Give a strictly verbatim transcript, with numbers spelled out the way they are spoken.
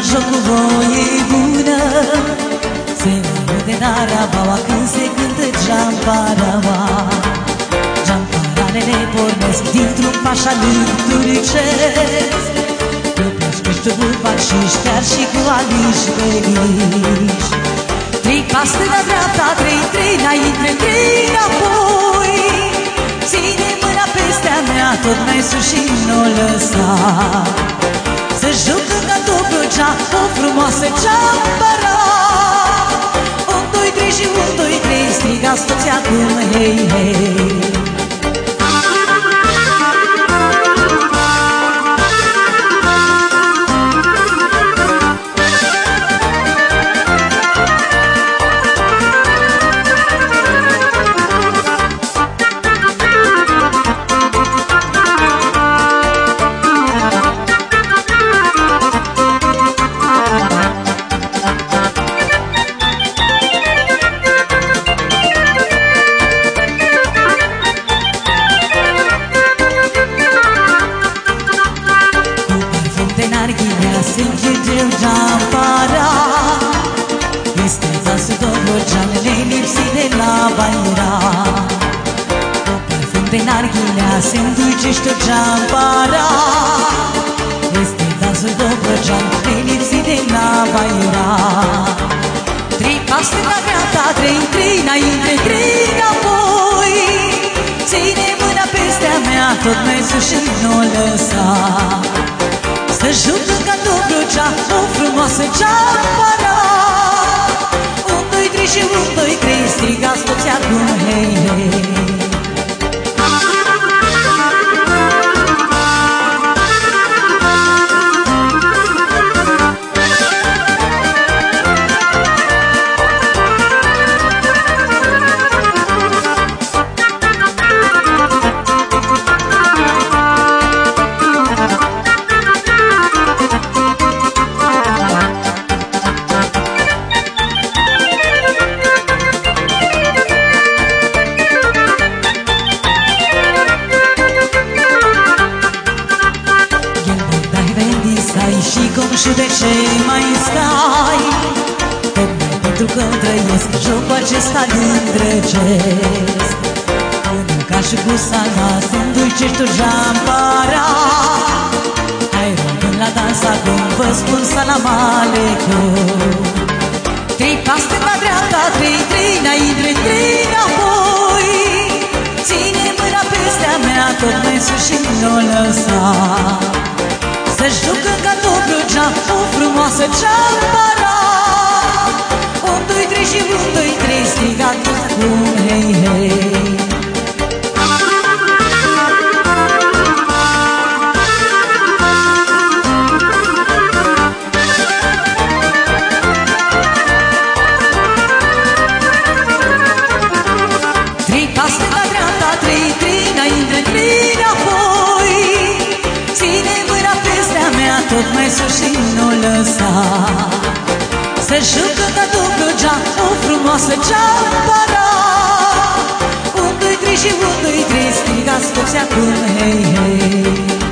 joc cu voie bună, se aude narabaua când se cântă geamparaua. Geamparalele pornesc dintr-un pașa lui turcesc, Plăpești cu bulbar și ștear și cu aliși beliși. Trei pas stânga dreapta, trei, trei înainte, trei înapoi. Ține mâna peste-a mea, tot mai sus și n-o lăsa. Să jucă ca Dobrogea, o frumoasă geampara. Un, doi, trei și un, doi, trei, strigați toți acum, hei, hei. Se închide geampara, este dansul Dobrogea nelipsit de la baira. Cu parfum de narghilea se îndulcește o geampara, este dansul Dobrogea nelipsit de la baira. Trei pas stânga dreapta, trei, trei înainte, trei înapoi. Ține mâna peste-a mea, tot mai sus și n-o lăsa. Să jucă ca Dobrogea, o frumoasă geampara. Un, doi, trei și un, doi, trei, strigați toți acum, hei, hei. Și cum și de ce mai stai, tocmai pentru că trăiesc jocul acesta îndrăgesc. Unul ca și cu sana se îndulcești o geampara. Hai român la dans acum, vă spun salam aleikum. Trei pas stânga dreapta, trei, trei înainte, trei înapoi. Ține mâna peste-a mea, tot mai sus și n-o lăsa. Să jucă ca Dobrogea, o frumoasă geampara. Un, doi, trei și un, doi, trei, strigați toți acum, hei, hei. Trei pas stânga dreapta, trei, trei înainte, trei înapoi. Ține mâna peste-a mea, tot mai sus și n-o lăsa. Să jucă ca Dobrogea, o frumoasă geampara. Un, doi, trei și un, doi, trei, strigați toți acum, hei, hei.